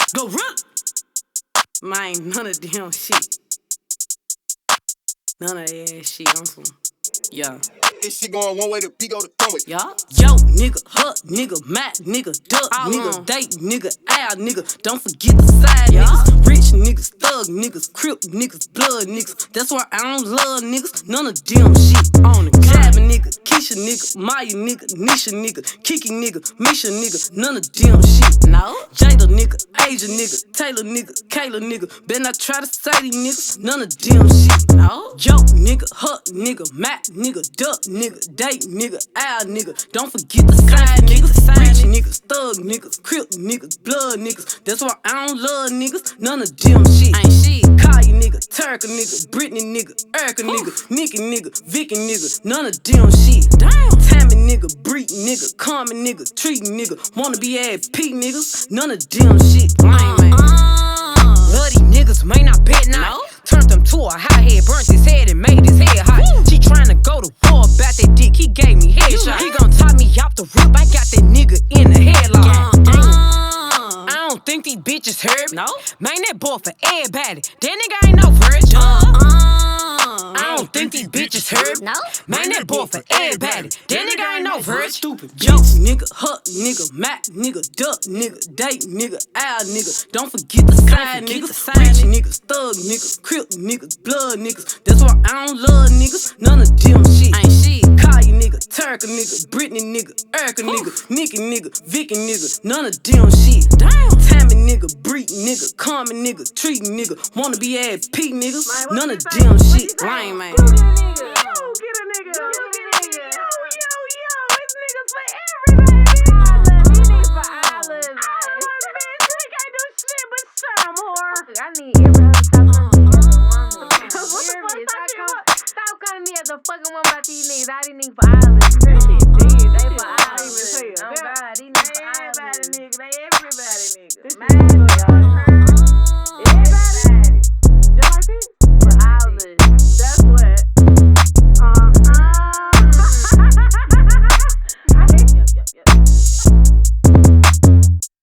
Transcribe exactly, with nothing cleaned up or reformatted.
Go run! Man, none of them shit. None of that ass shit. I'm from, yeah. This shit going one way, the P go to throw it. Yeah. Yo, nigga, huh, nigga, Mac, nigga, duck, all nigga, on. Date, nigga, owl, nigga. Don't forget the side yeah. niggas. Rich niggas, thug niggas, crip niggas, blood niggas. That's why I don't love niggas. None of them shit. On the Gabby nigga, Keisha nigga, Maya nigga, Nisha nigga, Kiki nigga, Misha nigga. None of them shit. No. Jada nigga, Asia nigga, Taylor nigga, Kayla nigga. Better not try to say these niggas. None of them shit. No. Yo, nigga, huh, nigga, Mac, nigga, duck. Nigga, date, nigga, owl, nigga. Don't forget the side niggas. Rich niggas, thug niggas, crip niggas, blood niggas. That's why I don't love niggas. None of them shit. Ain't shit. Kaya nigga, Turka nigga, Britney nigga, Erica nigga, Nicki nigga, Vicky nigga. None of them shit. Damn. Tammy nigga, Breed nigga, Carmen nigga, Treat nigga. Wanna be ass P niggas. None of them shit. Lame man. Love these niggas may not bet now. No? Turned him to a hot head, burnt his head and made his head hot. Woo. She tryna go to war about that dick, he gave me headshot. He gon' top me off the rip, I got that nigga in the headlock. Yeah, uh, I don't think these bitches heard me. No? Man, that boy for everybody. That nigga ain't no virgin. Uh, uh, I don't think these bitches heard me. No? Man, that boy for everybody. That nigga ain't no virgin. Stupid. Yo, nigga, huh, nigga, Mac, nigga, duck, nigga, date, nigga, owl, nigga. Don't forget the side niggas. Rich niggas, thug niggas, crip niggas, blood niggas. That's why I don't love niggas. None of them shit. Ain't shit. Kaya nigga, Turka nigga, Britney nigga, Erica nigga, Nicki nigga, Vicky nigga. None of them shit. Damn. Tammy nigga, Breed nigga, Carmen nigga, Treat nigga. Wanna be ass P niggas. None of them shit. Lame man. Get a nigga. Yo, get a nigga. Yo, get a nigga. Yo, yo, yo. It's niggas for everybody. You need for islands. Islands, bitch. We can't do shit but some whore. I need every other stop coming to me as a woman. What the fuck? Stop, stop calling me as a fucking woman about these niggas. I didn't need for islands. That shit dead. They for islands. Oh God, these niggas for islands. Everybody nigga. They everybody nigga.